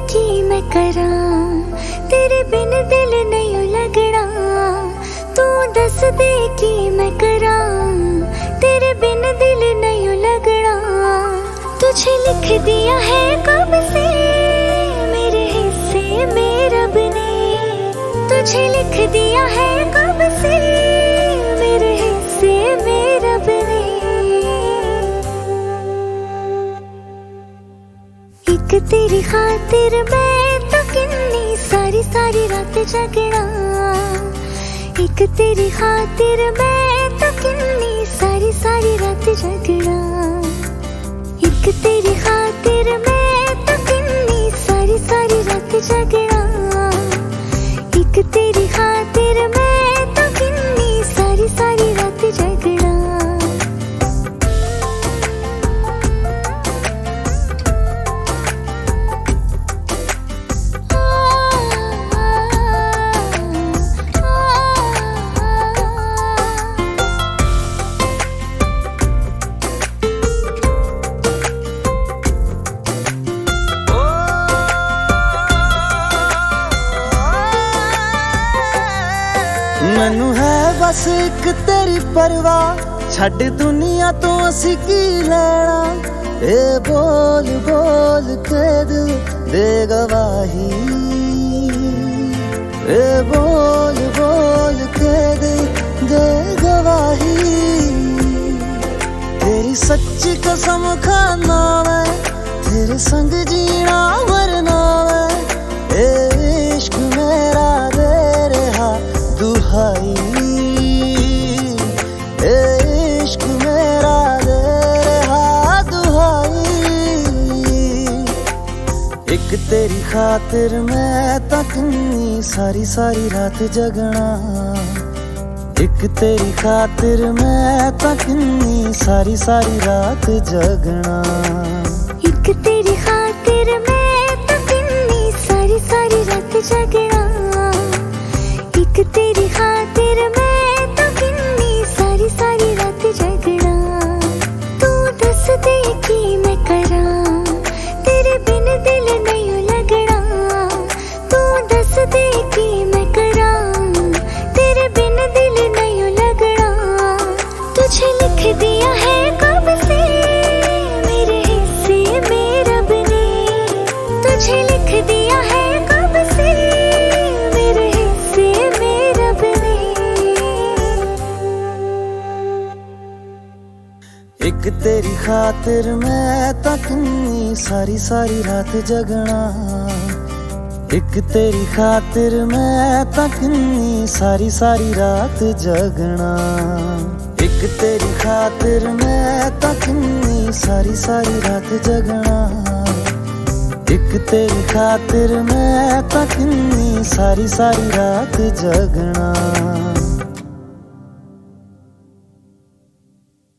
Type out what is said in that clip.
की मैं करा, तेरे बिन दिल नहीं लगना। तू दस दे की मैं करा, तेरे बिन दिल नहीं लगना। तुझे लिख दिया है कब से मेरे हिस्से में रब ने, तुझे लिख दिया है कब से मेरे हिस्से में रब ने। एक तेरी खातिर मैं तो किन्नी सारी सारी रात जगना, एक तेरी खातिर मैं तो किन्नी सारी सारी रात जगना। एक तेरी खातिर मैं तो किन्नी सारी सारी रात जगना, एक तेरी खातिर मैं तो किन्नी सारी सारी रात जगना। मैनू है बस एक तेरी परवाह, छड़ दुनिया तो असी की लेना। ए बोल बोल के दिल दे गवाही, ए बोल बोल के दिल दे गवाही। तेरी सच्ची कसम खाना मैं, तेरे संग जीना मरना मैं। ए इश्क मेरा दे रहा दुहाई, इश्क मेरा दे रहा दुहाई। एक तेरी खातिर मैं तकनी सारी सारी रात जगना, एक तेरी खातिर मैं तकनी सारी सारी रात जगना। एक तेरी खातिर मैं तो किन्नी सारी सारी रात जगना, एक तेरी खातिर मैं तो किन्नी सारी सारी रात जगना। तू दस दे की मैं करा, तेरे बिन दिल नहीं लगना। तू दस दे की मैं करा, तेरे बिन दिल नहीं लगना। तुझे लिख दिया है कब से मेरे हिस्से में रब ने, तुझे लिख दिया है कब से मेरे हिस्से में रब ने। एक तेरी खातिर मैं तकनी सारी सारी रात जगना, एक तेरी खातिर मैं तकनी सारी सारी रात जगना। एक तेरी खातिर मैं तकनी सारी सारी रात जगना, एक तेरी खातिर मैं तकनी सारी सारी रात जगना।